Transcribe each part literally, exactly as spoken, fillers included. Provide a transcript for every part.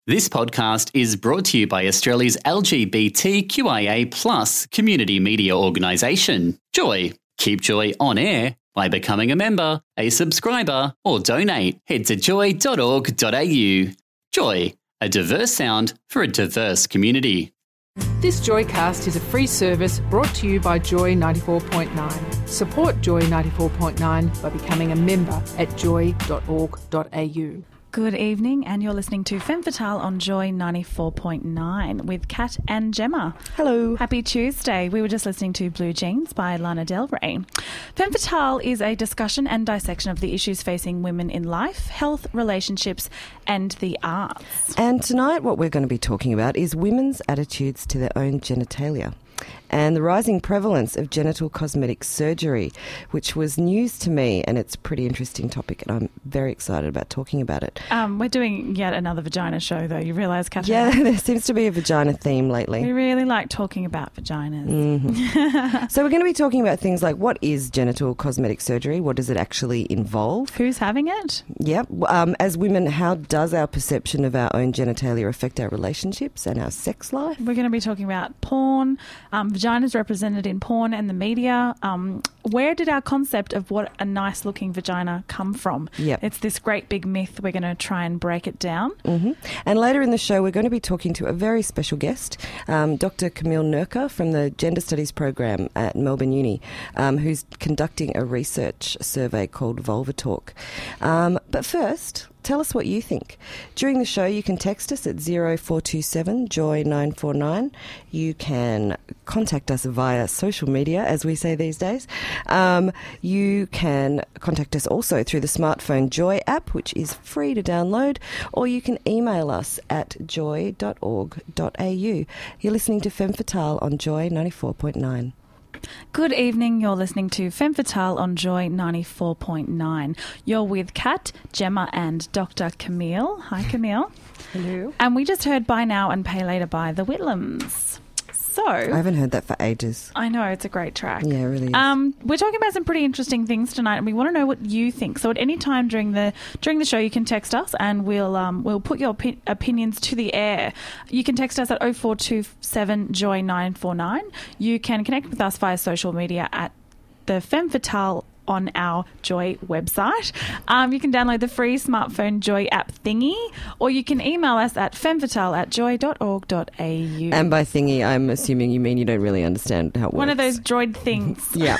This podcast is brought to you by Australia's L G B T Q I A plus community media organisation, Joy. Keep Joy on air by becoming a member, a subscriber, or donate. Head to joy dot org dot a u. Joy, a diverse sound for a diverse community. This Joycast is a free service brought to you by Joy ninety-four point nine. Support Joy ninety-four point nine by becoming a member at joy dot org dot a u. Good evening, and you're listening to Femme Fatale on Joy ninety-four point nine with Kat and Gemma. Hello. Happy Tuesday. We were just listening to Blue Jeans by Lana Del Rey. Femme Fatale is a discussion and dissection of the issues facing women in life, health, relationships, and the arts. And tonight what we're going to be talking about is women's attitudes to their own genitalia and the rising prevalence of genital cosmetic surgery, which was news to me, and it's a pretty interesting topic, and I'm very excited about talking about it. Um, we're doing yet another vagina show, though. You realise, Catherine? Yeah, there seems to be a vagina theme lately. We really like talking about vaginas. Mm-hmm. So we're going to be talking about things like, what is genital cosmetic surgery? What does it actually involve? Who's having it? Yep. Um, as women, how does our perception of our own genitalia affect our relationships and our sex life? We're going to be talking about porn, um, vaginas represented in porn and the media. Um, where did our concept of what a nice looking vagina come from? Yep. It's this great big myth. We're going to try and break it down. Mm-hmm. And later in the show, we're going to be talking to a very special guest, um, Doctor Camille Nurka from the Gender Studies program at Melbourne Uni, um, who's conducting a research survey called Vulva Talk. Um, but first, tell us what you think. During the show, you can text us at zero four two seven joy nine four nine. You can contact us via social media, as we say these days. Um, you can contact us also through the smartphone Joy app, which is free to download, or you can email us at joy dot org dot a u. You're listening to Femme Fatale on Joy ninety-four point nine. Good evening. You're listening to Femme Fatale on Joy ninety-four point nine. You're with Kat, Gemma and Doctor Camille. Hi, Camille. Hello. And we just heard Buy Now and Pay Later by the Whitlams. So I haven't heard that for ages. I know, it's a great track. Yeah, it really is. Um, we're talking about some pretty interesting things tonight, and we want to know what you think. So at any time during the during the show, you can text us, and we'll um, we'll put your opi- opinions to the air. You can text us at oh four two seven joy nine four nine. You can connect with us via social media at the Femme Fatale on our Joy website. Um, you can download the free smartphone Joy app thingy, or you can email us at femfatale at joy dot org dot a u. And by thingy, I'm assuming you mean you don't really understand how it works. One of those droid things. Yeah.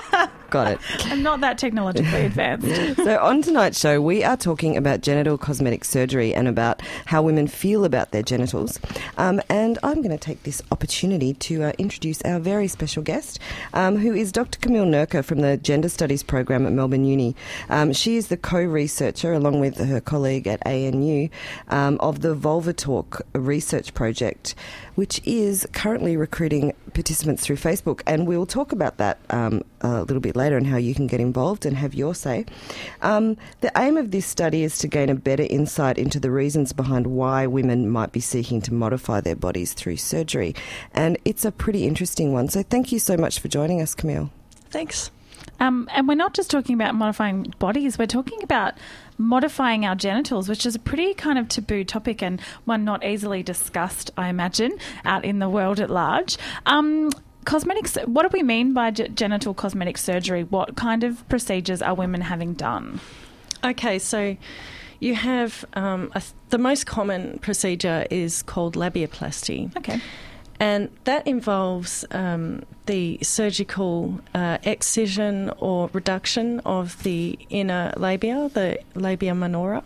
Got it. I'm not that technologically advanced. So on tonight's show, we are talking about genital cosmetic surgery and about how women feel about their genitals. Um, and I'm going to take this opportunity to uh, introduce our very special guest, um, who is Doctor Camille Nurka from the Gender Studies program at Melbourne Uni. Um, she is the co-researcher, along with her colleague at A N U, um, of the Vulva Talk research project, which is currently recruiting participants through Facebook. And we'll talk about that um, a little bit later and how you can get involved and have your say. Um, the aim of this study is to gain a better insight into the reasons behind why women might be seeking to modify their bodies through surgery. And it's a pretty interesting one. So thank you so much for joining us, Camille. Thanks. Um, and we're not just talking about modifying bodies, we're talking about modifying our genitals, which is a pretty kind of taboo topic and one not easily discussed, I imagine, out in the world at large. Um, cosmetics, what do we mean by g- genital cosmetic surgery? What kind of procedures are women having done? Okay, so you have um, a, the most common procedure is called labiaplasty. Okay. And that involves um, the surgical uh, excision or reduction of the inner labia, the labia minora.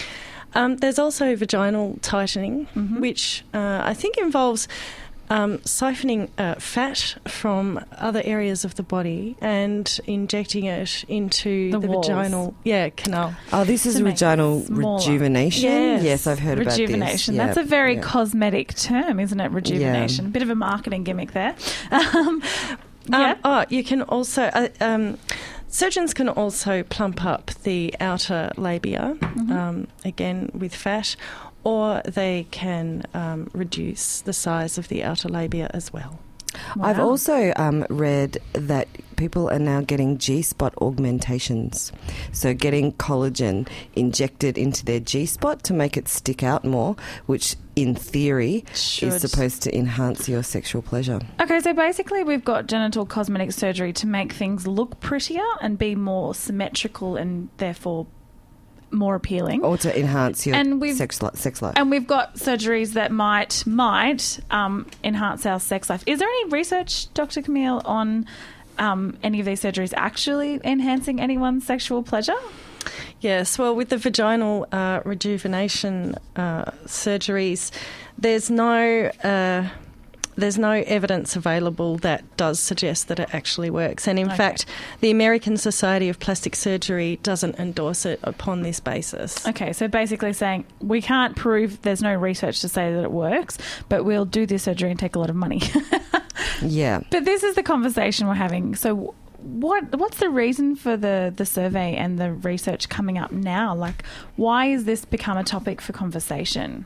Um, there's also vaginal tightening, mm-hmm. which uh, I think involves um, siphoning uh, fat from other areas of the body and injecting it into the, the vaginal yeah, canal. Oh, this is vaginal rejuvenation? Yes. yes, I've heard about this. Rejuvenation. Yeah, That's a very yeah. cosmetic term, isn't it? Rejuvenation. Yeah. A bit of a marketing gimmick there. Um, yeah. Um, oh, you can also... Uh, um, surgeons can also plump up the outer labia, mm-hmm. um, again with fat, or they can um, reduce the size of the outer labia as well. Wow. I've also um, read that people are now getting G-spot augmentations. So getting collagen injected into their G-spot to make it stick out more, which in theory Should. is supposed to enhance your sexual pleasure. Okay, so basically we've got genital cosmetic surgery to make things look prettier and be more symmetrical and therefore more appealing. Or to enhance your And we've- sex, li- sex life. And we've got surgeries that might might um, enhance our sex life. Is there any research, Doctor Camille, on um, any of these surgeries actually enhancing anyone's sexual pleasure? Yes, well, with the vaginal uh, rejuvenation uh, surgeries, there's no uh, there's no evidence available that does suggest that it actually works. And in Okay. fact, the American Society of Plastic Surgery doesn't endorse it upon this basis. Okay, so basically saying we can't prove, there's no research to say that it works, but we'll do this surgery and take a lot of money. Yeah. But this is the conversation we're having. So what what's the reason for the, the survey and the research coming up now? Like, why has this become a topic for conversation?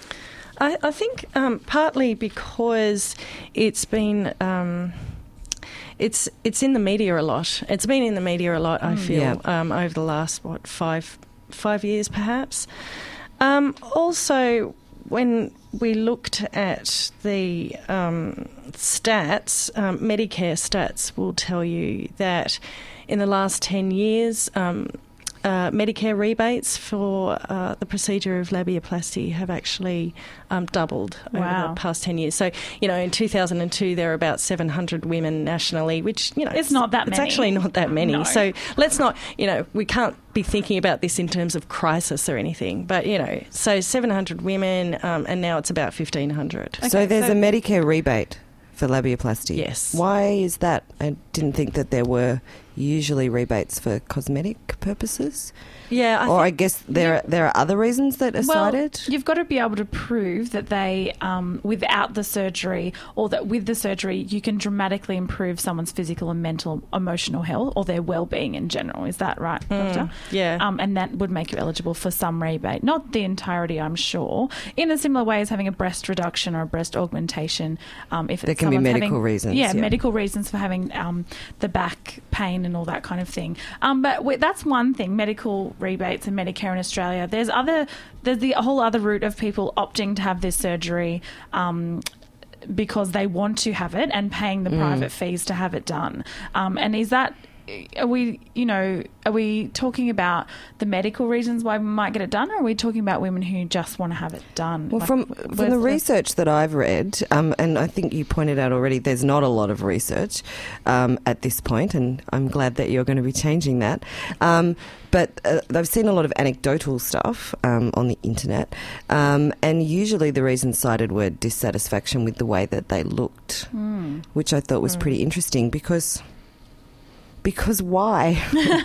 I, I think um, partly because it's been um, it's it's in the media a lot. It's been in the media a lot. I feel Yeah. um, over the last what five five years perhaps. Um, also, when we looked at the um, stats, um, Medicare stats will tell you that in the last ten years. Um, Uh, Medicare rebates for uh, the procedure of labiaplasty have actually um, doubled Wow. over the past ten years. So, you know, in two thousand two, there were about seven hundred women nationally, which, you know... It's not that It's many. actually not that many. No. So let's not, you know, we can't be thinking about this in terms of crisis or anything. But, you know, so seven hundred women um, and now it's about fifteen hundred. Okay, so there's so- a Medicare rebate for labiaplasty. Yes. Why is that? I didn't think that there were usually rebates for cosmetic purposes. Yeah, I or I think- guess there are, there are other reasons that are Well, cited. you've got to be able to prove that they, um, without the surgery, or that with the surgery, you can dramatically improve someone's physical and mental, emotional health, or their well-being in general. Is that right, Doctor? yeah. Um, and that would make you eligible for some rebate, not the entirety, I'm sure. In a similar way as having a breast reduction or a breast augmentation, um, if it's There can be someone's medical having- reasons, Yeah, yeah. medical reasons for having um, the back pain and all that kind of thing. Um, but we, that's one thing: medical rebates and Medicare in Australia. There's other, there's the whole other route of people opting to have this surgery um, because they want to have it and paying the Mm. private fees to have it done. Um, and is that, are we, you know, are we talking about the medical reasons why we might get it done, or are we talking about women who just want to have it done? Well, Like, from where's from the research that I've read, um, and I think you pointed out already, there's not a lot of research um, at this point, and I'm glad that you're going to be changing that. Um, but uh, I've seen a lot of anecdotal stuff um, on the internet, um, and usually the reasons cited were dissatisfaction with the way that they looked, Mm. which I thought was pretty interesting because. Because why?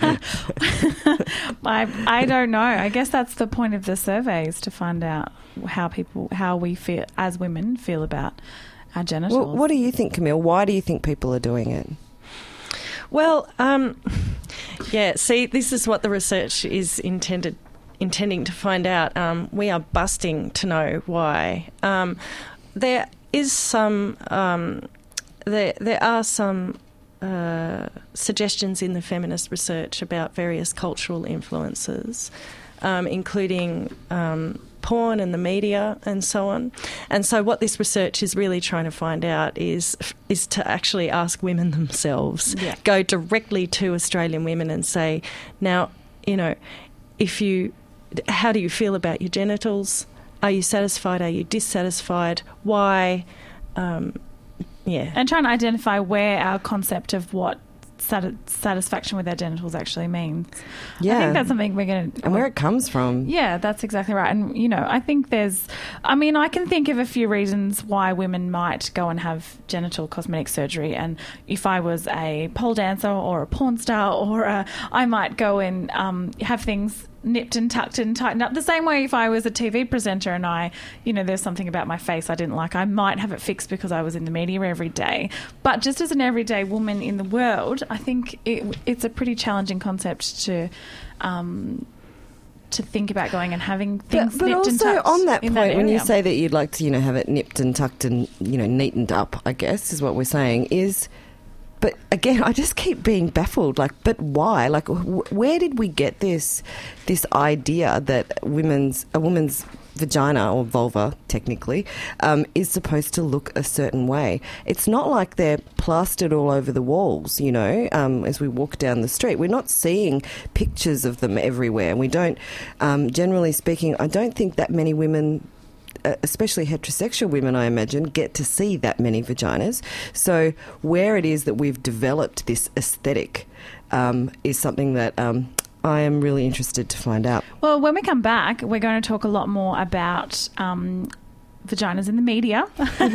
I, I don't know. I guess that's the point of the survey, is to find out how people, how we feel as women feel about our genitals. Well, what do you think, Camille? Why do you think people are doing it? Well, um, yeah, see, this is what the research is intended intending to find out. Um, we are busting to know why. Um, there is some, um, there, there are some uh, suggestions in the feminist research about various cultural influences, um, including um, porn and the media and so on. And so what this research is really trying to find out is is to actually ask women themselves, Yeah. go directly to Australian women and say, now, you know, if you, how do you feel about your genitals? Are you satisfied? Are you dissatisfied? Why? Um, yeah. And trying to identify where our concept of what sati- satisfaction with our genitals actually means. Yeah. I think that's something we're going to... And where it comes from. Yeah, that's exactly right. And, you know, I think there's... I mean, I can think of a few reasons why women might go and have genital cosmetic surgery. And if I was a pole dancer or a porn star, or a, I might go and um, have things nipped and tucked and tightened up. The same way if I was a T V presenter and I, you know, there's something about my face I didn't like, I might have it fixed because I was in the media every day. But just as an everyday woman in the world, I think it, it's a pretty challenging concept to... Um, to think about going and having things But, but nipped and also tucked on that in point, when you area. say that you'd like to, you know, have it nipped and tucked and, you know, neatened up, I guess is what we're saying, is but again, I just keep being baffled. Like, but why? Like, wh- where did we get this this idea that women's a woman's vagina or vulva, technically, um, is supposed to look a certain way? It's not like they're plastered all over the walls, you know, um, as we walk down the street. We're not seeing pictures of them everywhere. We don't, um, generally speaking, I don't think that many women, especially heterosexual women, I imagine, get to see that many vaginas. So where it is that we've developed this aesthetic um, is something that um, I am really interested to find out. Well, when we come back, we're going to talk a lot more about um, vaginas in the media,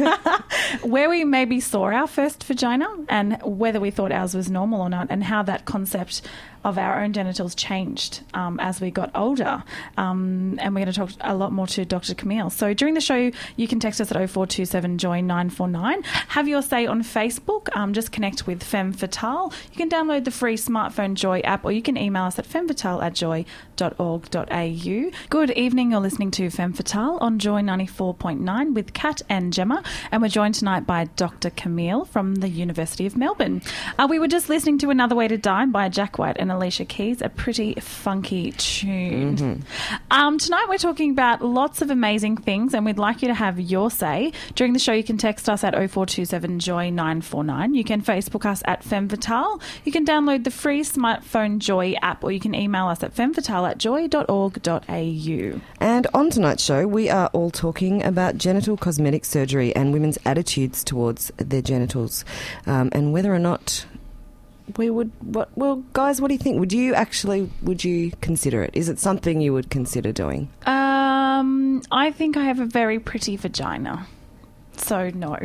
where we maybe saw our first vagina and whether we thought ours was normal or not, and how that concept of our own genitals changed um, as we got older. Um, and we're going to talk a lot more to Doctor Camille. So during the show, you can text us at oh four two seven joy nine four nine. Have your say on Facebook. Um, just connect with Femme Fatale. You can download the free smartphone Joy app, or you can email us at femfatale at joy dot org dot a u. Good evening. You're listening to Femme Fatale on Joy ninety-four point nine with Kat and Gemma. And we're joined tonight by Doctor Camille from the University of Melbourne. Uh, we were just listening to Another Way to Die by Jack White and Alicia Keys, a pretty funky tune. Mm-hmm. Um, tonight we're talking about lots of amazing things, and we'd like you to have your say. During the show, you can text us at oh four two seven joy nine four nine. You can Facebook us at Femme Fatale. You can download the free smartphone Joy app, or you can email us at femfatale at joy dot org dot a u. And on tonight's show, we are all talking about genital cosmetic surgery and women's attitudes towards their genitals, um, and whether or not we would, what, well, guys, what do you think? Would you actually, would you consider it? Is it something you would consider doing? Um, I think I have a very pretty vagina. So, no.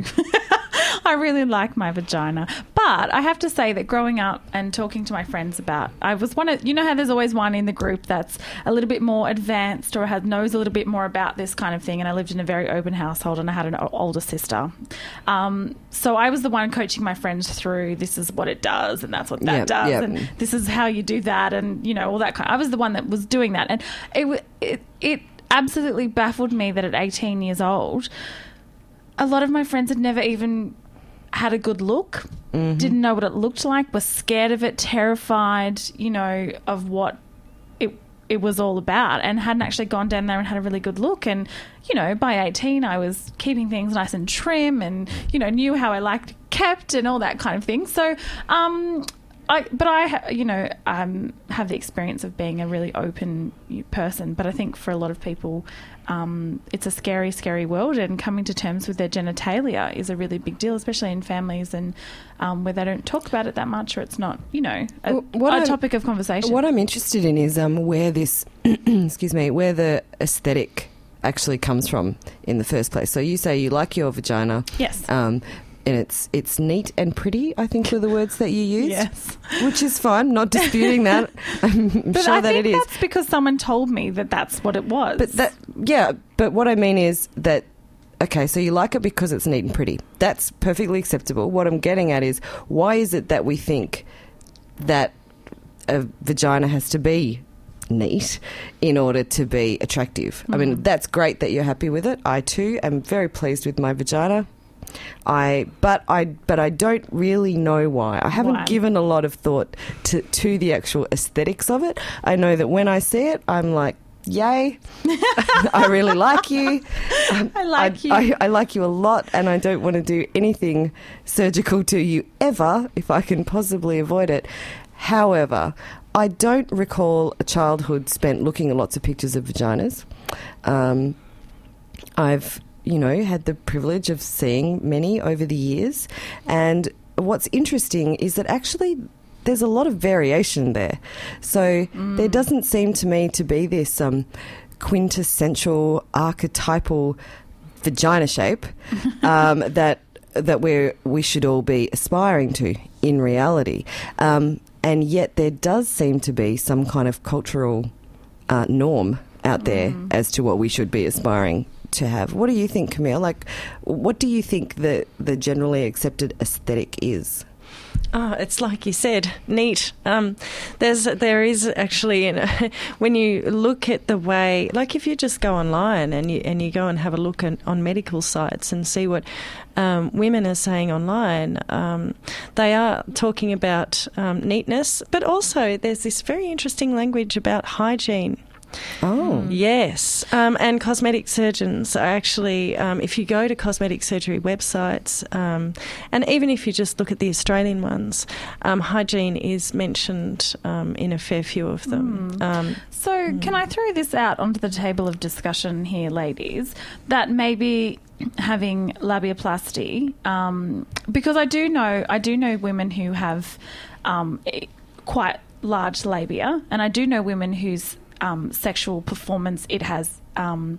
I really like my vagina. But I have to say that growing up and talking to my friends about, I was one of, you know how there's always one in the group that's a little bit more advanced or has, knows a little bit more about this kind of thing. And I lived in a very open household, and I had an older sister. Um, so I was the one coaching my friends through, this is what it does and that's what that yep, does. yep. And this is how you do that, and, you know, all that kind of, I was the one that was doing that. And it, it, it absolutely baffled me that at eighteen years old, a lot of my friends had never even had a good look, mm-hmm. didn't know what it looked like, was scared of it, terrified, you know, of what it it was all about, and hadn't actually gone down there and had a really good look. And, you know, by eighteen, I was keeping things nice and trim and, you know, knew how I liked kept and all that kind of thing. So, um... I, but I, you know, um, have the experience of being a really open person. But I think for a lot of people, um, it's a scary, scary world, and coming to terms with their genitalia is a really big deal, especially in families and um, where they don't talk about it that much, or it's not, you know, a, a topic of conversation. What I'm interested in is um, where this, excuse me, where the aesthetic actually comes from in the first place. So you say you like your vagina. Yes. Um, and it's it's neat and pretty, I think, were the words that you used. Yes. Which is fine, not disputing that. I'm but sure I that think it is. that's because someone told me that that's what it was. But that, yeah, but what I mean is that, okay, so you like it because it's neat and pretty. That's perfectly acceptable. What I'm getting at is, why is it that we think that a vagina has to be neat in order to be attractive? Mm. I mean, that's great that you're happy with it. I, too, am very pleased with my vagina. I but I but I don't really know why. I haven't why? given given a lot of thought to to the actual aesthetics of it. I know that when I see it, I'm like, yay! I really like you. Um, I like I, you. I, I like you a lot, and I don't want to do anything surgical to you ever if I can possibly avoid it. However, I don't recall a childhood spent looking at lots of pictures of vaginas. Um, I've you know, had the privilege of seeing many over the years. And what's interesting is that actually there's a lot of variation there. So mm. there doesn't seem to me to be this um, quintessential archetypal vagina shape um, that that we we should all be aspiring to in reality. Um, and yet there does seem to be some kind of cultural uh, norm out there mm. as to what we should be aspiring to have. What do you think, Camille? Like, what do you think the, the generally accepted aesthetic is? Oh, it's like you said, neat. Um, there's there is actually, you know, when you look at the way, like if you just go online and you and you go and have a look at, on medical sites and see what um, women are saying online, um, they are talking about um, neatness, but also there's this very interesting language about hygiene. Oh. Yes. Um, and cosmetic surgeons are actually, um, if you go to cosmetic surgery websites, um, and even if you just look at the Australian ones, um, hygiene is mentioned um, in a fair few of them. Mm. Um, so mm. can I throw this out onto the table of discussion here, ladies, that maybe having labiaplasty, um, because I do know, I do know women who have um, quite large labia, and I do know women whose Um, sexual performance, it has um,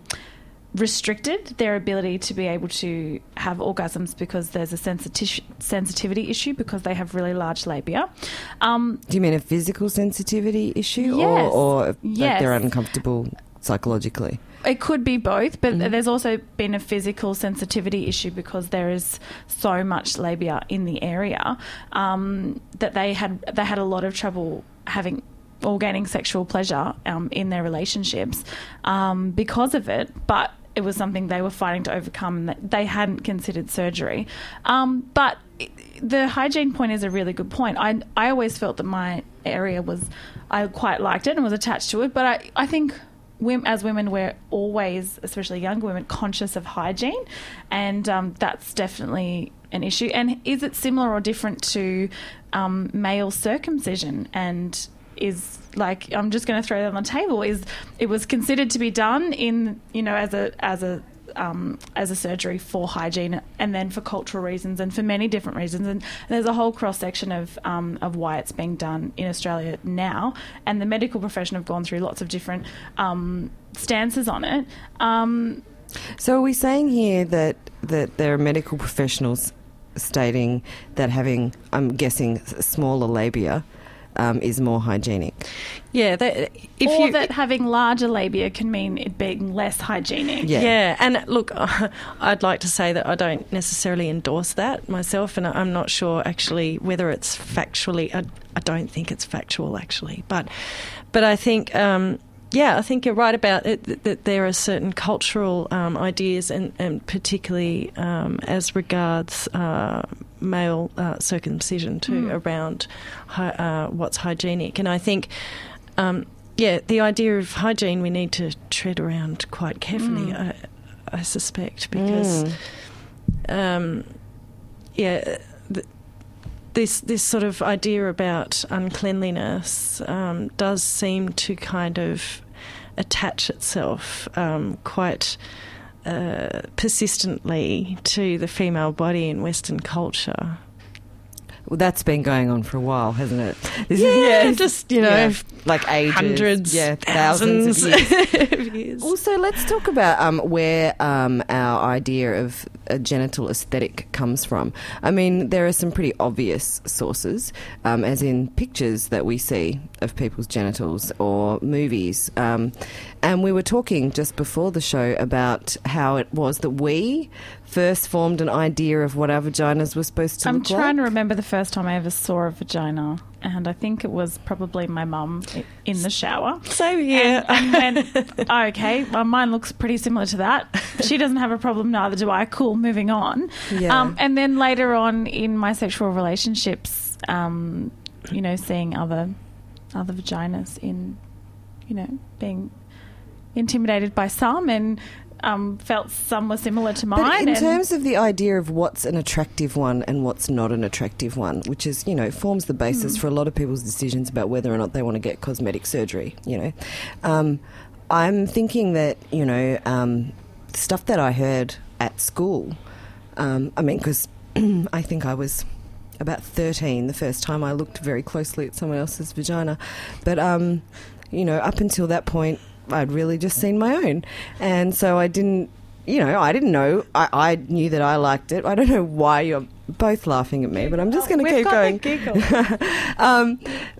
restricted their ability to be able to have orgasms because there's a sensiti- sensitivity issue because they have really large labia. Um, Do you mean a physical sensitivity issue, yes, or, or like yes. they're uncomfortable psychologically? It could be both, but Mm-hmm. there's also been a physical sensitivity issue because there is so much labia in the area um, that they had they had a lot of trouble having or gaining sexual pleasure um, in their relationships um, because of it, but it was something they were fighting to overcome and that they hadn't considered surgery. Um, but the hygiene point is a really good point. I I always felt that my area was, I quite liked it and was attached to it, but I, I think women, as women, we're always, especially younger women, conscious of hygiene, and um, that's definitely an issue. And is it similar or different to um, male circumcision? And is, like, I'm just going to throw that on the table, is it was considered to be done in, you know, as a as a um, as a surgery for hygiene and then for cultural reasons and for many different reasons, and there's a whole cross section of um, of why it's being done in Australia now, and the medical profession have gone through lots of different um, stances on it. Um, so are we saying here that that there are medical professionals stating that having, I'm guessing, smaller labia Um, is more hygienic? Yeah, that, if or you, that having larger labia can mean it being less hygienic. Yeah. yeah. And look, I'd like to say that I don't necessarily endorse that myself, and I'm not sure actually whether it's factually. I, I don't think it's factual actually, but but I think. Um, Yeah, I think you're right about it, that, that there are certain cultural um, ideas, and, and particularly um, as regards uh, male uh, circumcision too, mm. around hy- uh, what's hygienic. And I think, um, yeah, the idea of hygiene we need to tread around quite carefully, mm. I, I suspect, because, mm. um, yeah, th- This this sort of idea about uncleanliness um, does seem to kind of attach itself um, quite uh, persistently to the female body in Western culture. Well, that's been going on for a while, hasn't it? This yeah, is, yeah, just, you know, yeah, like ages. Hundreds, yeah, thousands thousands of years. of years. Also, let's talk about um, where um, our idea of a genital aesthetic comes from. I mean, there are some pretty obvious sources, um, as in pictures that we see of people's genitals or movies. Um, and we were talking just before the show about how it was that we first formed an idea of what our vaginas were supposed to I'm look like. I'm trying to remember the first time I ever saw a vagina, and I think it was probably my mum in the shower. Same here. And, and went, oh, okay, well, mine looks pretty similar to that. She doesn't have a problem, neither do I. Cool, moving on. Yeah. Um, and then later on in my sexual relationships, um, you know, seeing other other vaginas in, you know, being intimidated by some, and Um, felt some were similar to mine. But in and terms of the idea of what's an attractive one and what's not an attractive one, which is, you know, forms the basis mm. for a lot of people's decisions about whether or not they want to get cosmetic surgery, you know, um, I'm thinking that, you know, um, stuff that I heard at school, um, I mean, because I think I was about thirteen the first time I looked very closely at someone else's vagina. But, um, you know, up until that point, I'd really just seen my own. And so I didn't, you know, I didn't know. I, I knew that I liked it. I don't know why you're both laughing at me, but I'm just going to keep going. Giggle. um,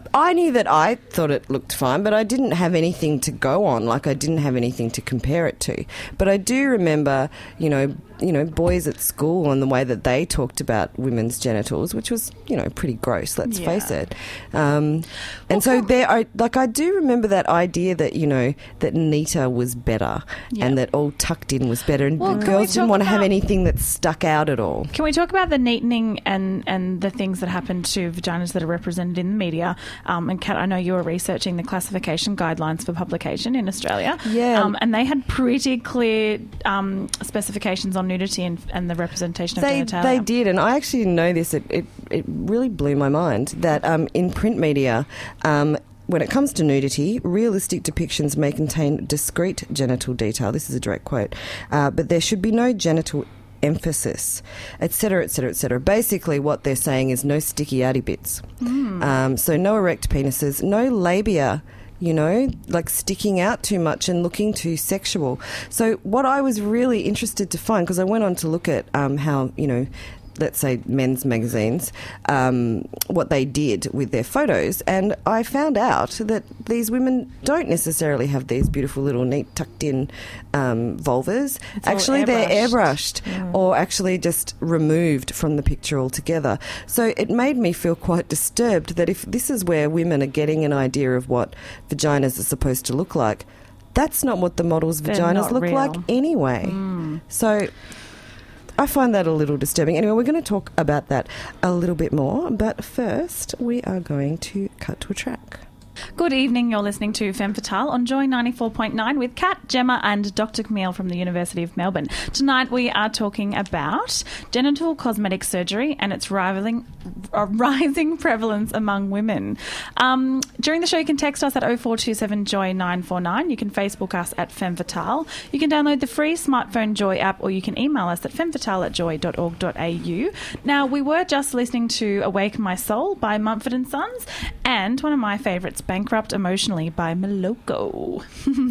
I knew that I thought it looked fine, but I didn't have anything to go on. Like, I didn't have anything to compare it to. But I do remember, you know, you know, boys at school and the way that they talked about women's genitals, which was, you know, pretty gross, let's Yeah. face it. Um, and so there, I, like, I do remember that idea that, you know, that neater was better Yeah. and that all tucked in was better, and Well, can we girls didn't talk want to have about- anything that stuck out at all. Can we talk about the neatening and, and the things that happen to vaginas that are represented in the media? Um, and Kat, I know you were researching the classification guidelines for publication in Australia. Yeah. Um, and they had pretty clear um, specifications on nudity and, and the representation of They, genitalia. they did, and I actually didn't know this. It, it, it really blew my mind that um, in print media, um, when it comes to nudity, realistic depictions may contain discrete genital detail. This is a direct quote. Uh, but there should be no genital emphasis, et cetera, et cetera, et cetera. Basically, what they're saying is no sticky outy bits. Mm. Um, so no erect penises, no labia, you know, like sticking out too much and looking too sexual. So what I was really interested to find, because I went on to look at um, how, you know, let's say men's magazines, um, what they did with their photos, and I found out that these women don't necessarily have these beautiful little neat tucked in um, vulvas. It's all actually they're airbrushed. airbrushed or actually just removed from the picture altogether. So it made me feel quite disturbed that if this is where women are getting an idea of what vaginas are supposed to look like, that's not what the models' They're vaginas not look real. like anyway. Mm. So I find that a little disturbing. Anyway, we're going to talk about that a little bit more, but first we are going to cut to a track. Good evening. You're listening to Femme Fatale on Joy ninety-four point nine with Kat, Gemma and Doctor Camille from the University of Melbourne. Tonight we are talking about genital cosmetic surgery and its rivaling, uh, rising prevalence among women. Um, during the show you can text us at oh four two seven Joy nine four nine. You can Facebook us at Femme Fatale. You can download the free smartphone Joy app, or you can email us at femfatale at joy dot org dot a u. Now, we were just listening to Awaken My Soul by Mumford and Sons and one of my favourites, Bankrupt Emotionally by Moloko.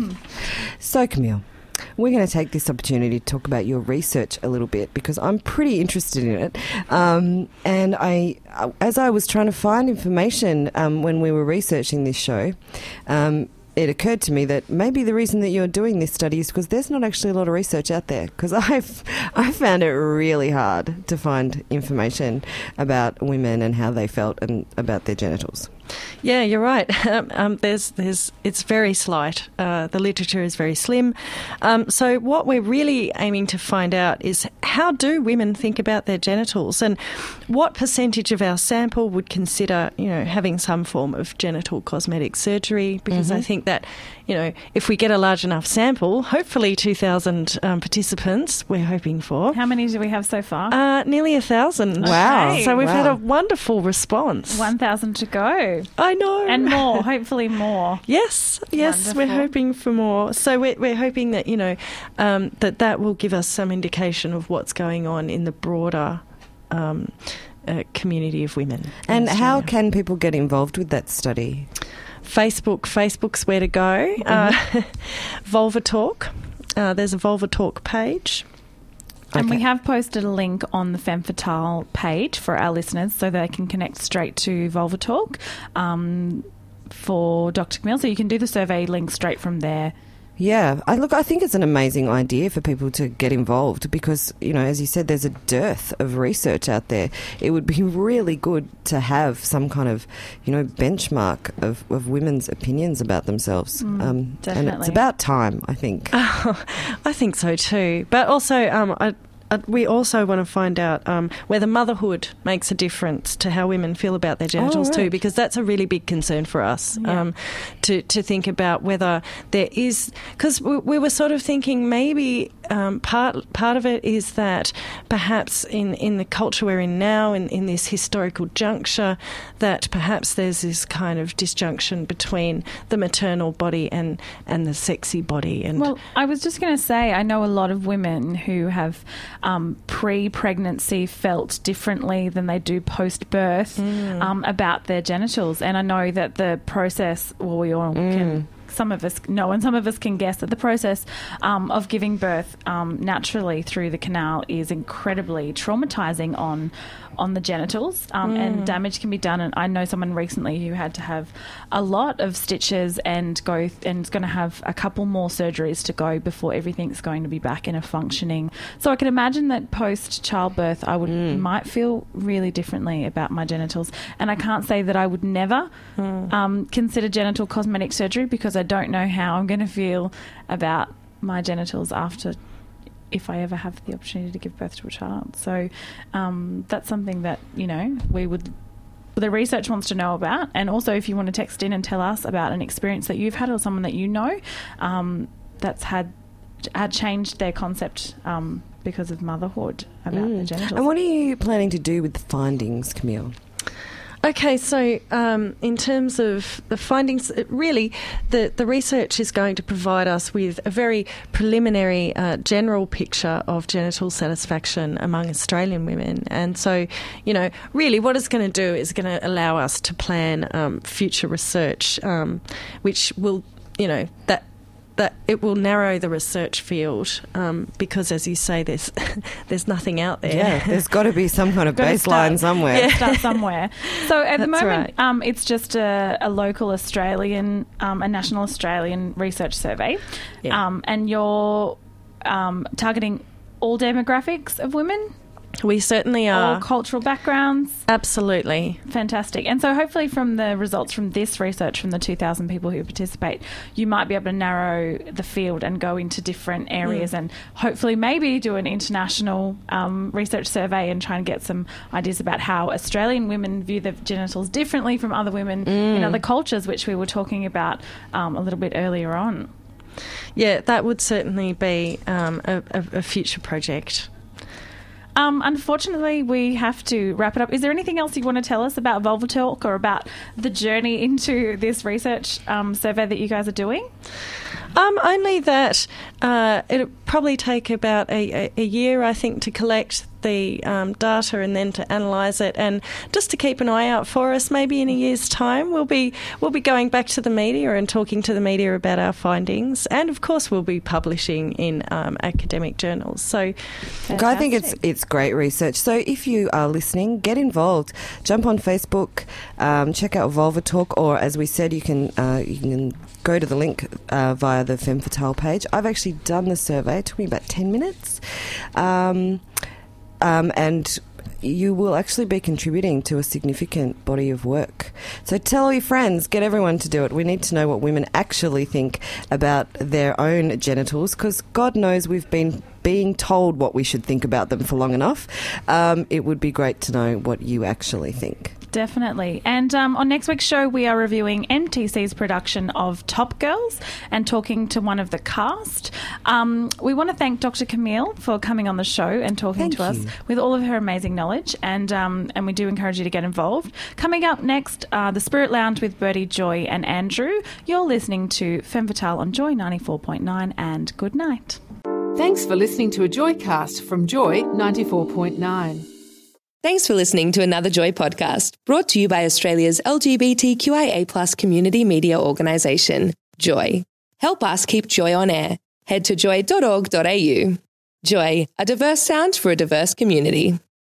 So, Camille, we're going to take this opportunity to talk about your research a little bit because I'm pretty interested in it. Um, and I, as I was trying to find information um, when we were researching this show, um, it occurred to me that maybe the reason that you're doing this study is because there's not actually a lot of research out there, because I've I found it really hard to find information about women and how they felt and about their genitals. Yeah, you're right. Um, um, there's, there's, it's very slight. Uh, the literature is very slim. Um, so what we're really aiming to find out is how do women think about their genitals, and what percentage of our sample would consider, you know, having some form of genital cosmetic surgery? Because Mm-hmm. I think that, you know, if we get a large enough sample, hopefully two thousand um, participants, we're hoping for. How many do we have so far? Uh, nearly a thousand. Wow. So we've Wow. had a wonderful response. one thousand to go. I know. And more, hopefully more. Yes, yes, Wonderful. we're hoping for more. So we're, we're hoping that, you know, um, that that will give us some indication of what's going on in the broader um, uh, community of women. in And how Australia. can people get involved with that study? Facebook, Facebook's where to go. Uh, Vulva Talk. Uh, there's a Vulva Talk page. And we Okay. have posted a link on the Femme Fatale page for our listeners so they can connect straight to Vulva Talk um, for Doctor Camille. So you can do the survey link straight from there. Yeah, I look. I think it's an amazing idea for people to get involved because, you know, as you said, there's a dearth of research out there. It would be really good to have some kind of, you know, benchmark of, of women's opinions about themselves. Mm, um, and it's definitely. about time, I think. Oh, I think so too. But also, um, I, I, we also want to find out um, whether motherhood makes a difference to how women feel about their genitals right. too, because that's a really big concern for us. Yeah. Um, to to think about whether there is, because we, we were sort of thinking maybe um, part part of it is that perhaps in, in the culture we're in now, in, in this historical juncture, that perhaps there's this kind of disjunction between the maternal body and, and the sexy body. And Well, I was just going to say, I know a lot of women who have um, pre-pregnancy felt differently than they do post-birth Mm. um, about their genitals. And I know that the process, well, we all can some of us know and some of us can guess that the process um, of giving birth um, naturally through the canal is incredibly traumatizing on on the genitals, um, mm. and damage can be done. And I know someone recently who had to have a lot of stitches and go th- and is going to have a couple more surgeries to go before everything's going to be back in a functioning. So I can imagine that post childbirth, I would mm. might feel really differently about my genitals. And I can't say that I would never mm. um, consider genital cosmetic surgery, because I don't know how I'm going to feel about my genitals after, if I ever have the opportunity to give birth to a child. So um, that's something that, you know, we would, the research wants to know about. And also if you want to text in and tell us about an experience that you've had or someone that you know um, that's had had changed their concept um, because of motherhood about mm. the genitals. And what are you planning to do with the findings, Camille? Okay, so um, in terms of the findings, it really the, the research is going to provide us with a very preliminary uh, general picture of genital satisfaction among Australian women. And so, you know, really what it's going to do is going to allow us to plan um, future research, um, which will, you know, that that it will narrow the research field um, because, as you say, there's there's nothing out there. Yeah, there's got to be some kind of baseline start, somewhere. Yeah, start somewhere. So at That's the moment, right. um, it's just a, a local Australian, um, a national Australian research survey, Yeah. um, and you're um, targeting all demographics of women. We certainly are. All cultural backgrounds. Absolutely. Fantastic. And so hopefully from the results from this research, from the two thousand people who participate, you might be able to narrow the field and go into different areas mm. and hopefully maybe do an international um, research survey and try and get some ideas about how Australian women view their genitals differently from other women mm. in other cultures, which we were talking about um, a little bit earlier on. Yeah, that would certainly be um, a, a, a future project. Um, unfortunately, we have to wrap it up. Is there anything else you want to tell us about Vulva Talk or about the journey into this research um, survey that you guys are doing? Um, only that uh, it'll probably take about a, a, a year, I think, to collect the um, data and then to analyse it, and just to keep an eye out for us. Maybe in a year's time, we'll be we'll be going back to the media and talking to the media about our findings, and of course, we'll be publishing in um, academic journals. So, Look, I think it's it's great research. So, if you are listening, get involved. Jump on Facebook, um, check out Vulva Talk, or as we said, you can uh, you can go to the link uh, via the Femme Fatale page. I've actually done the survey. It took me about ten minutes. Um, Um, and you will actually be contributing to a significant body of work. So tell all your friends, get everyone to do it. We need to know what women actually think about their own genitals, because God knows we've been being told what we should think about them for long enough. Um, it would be great to know what you actually think. Definitely. And um, on next week's show, we are reviewing M T C's production of Top Girls and talking to one of the cast. Um, we want to thank Doctor Camille for coming on the show and talking Thank to us you. with all of her amazing knowledge. And um, and we do encourage you to get involved. Coming up next, uh, the Spirit Lounge with Bertie, Joy and Andrew. You're listening to Femme Fatale on Joy ninety-four point nine, and good night. Thanks for listening to a Joycast from Joy ninety-four point nine. Thanks for listening to another Joy podcast, brought to you by Australia's L G B T Q I A plus community media organisation, Joy. Help us keep Joy on air. Head to joy dot org dot a u. Joy, a diverse sound for a diverse community.